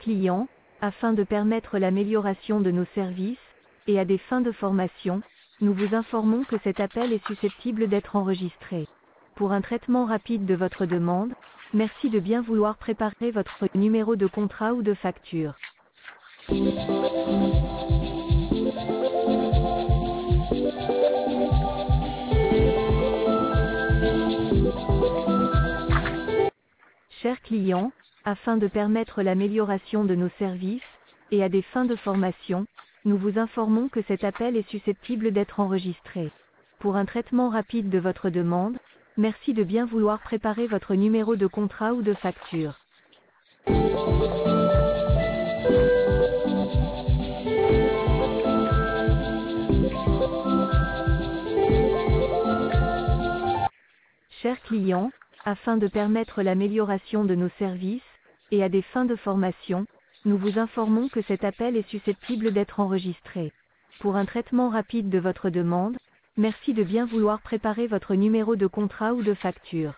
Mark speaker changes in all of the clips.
Speaker 1: client, afin de permettre l'amélioration de nos services, et à des fins de formation, nous vous informons que cet appel est susceptible d'être enregistré. Pour un traitement rapide de votre demande, merci de bien vouloir préparer votre numéro de contrat ou de facture. Chers clients, afin de permettre l'amélioration de nos services, et à des fins de formation, nous vous informons que cet appel est susceptible d'être enregistré. Pour un traitement rapide de votre demande, merci de bien vouloir préparer votre numéro de contrat ou de facture. Chers clients, afin de permettre l'amélioration de nos services, et à des fins de formation, nous vous informons que cet appel est susceptible d'être enregistré. Pour un traitement rapide de votre demande, merci de bien vouloir préparer votre numéro de contrat ou de facture.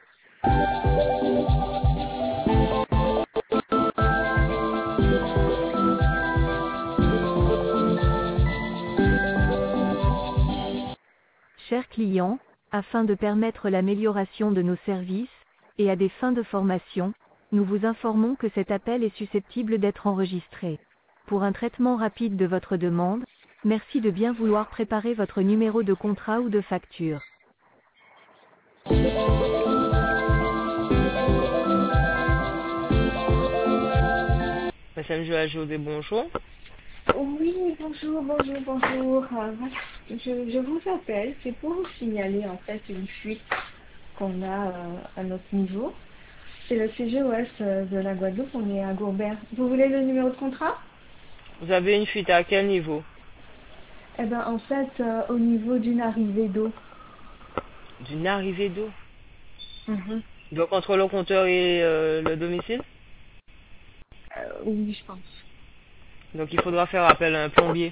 Speaker 1: Chers clients, afin de permettre l'amélioration de nos services, et à des fins de formation, nous vous informons que cet appel est susceptible d'être enregistré. Pour un traitement rapide de votre demande, merci de bien vouloir préparer votre numéro de contrat ou de facture.
Speaker 2: Madame Joël José, bonjour.
Speaker 3: Oui, bonjour. Voilà, je vous appelle, c'est pour vous signaler en fait une fuite qu'on a à notre niveau. C'est le CGOS de la Guadeloupe, on est à Gourbert. Vous voulez le numéro de contrat?
Speaker 2: Vous avez une fuite à quel niveau?
Speaker 3: Eh ben en fait, au niveau d'une arrivée d'eau.
Speaker 2: D'une arrivée d'eau.
Speaker 3: Mhm.
Speaker 2: Donc entre le compteur et le domicile?
Speaker 3: Oui, je pense.
Speaker 2: Donc il faudra faire appel à un plombier.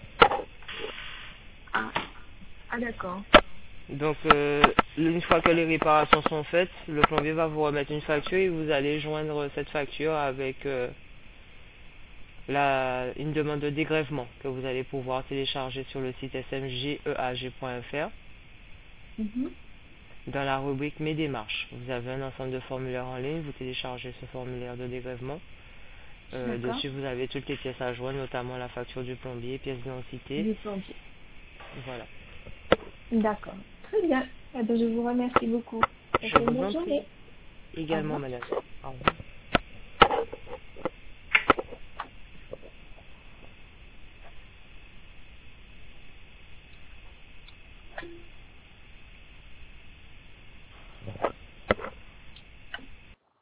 Speaker 3: Ah d'accord.
Speaker 2: Donc une fois que les réparations sont faites, le plombier va vous remettre une facture et vous allez joindre cette facture avec une demande de dégrèvement que vous allez pouvoir télécharger sur le site smgeag.fr.
Speaker 3: Mhm.
Speaker 2: Dans la rubrique Mes démarches, vous avez un ensemble de formulaires en ligne, vous téléchargez ce formulaire de dégrèvement.
Speaker 3: D'accord.
Speaker 2: Dessus, vous avez toutes les pièces à joindre, notamment la facture du plombier, pièce d'identité.
Speaker 3: Du plombier.
Speaker 2: Voilà.
Speaker 3: D'accord. Très bien. Eh ben, je vous remercie beaucoup.
Speaker 2: Je
Speaker 3: Passez une
Speaker 2: vous
Speaker 3: bonne
Speaker 2: en prie.
Speaker 3: journée. Au
Speaker 2: Également,
Speaker 3: revoir.
Speaker 2: madame. Au revoir.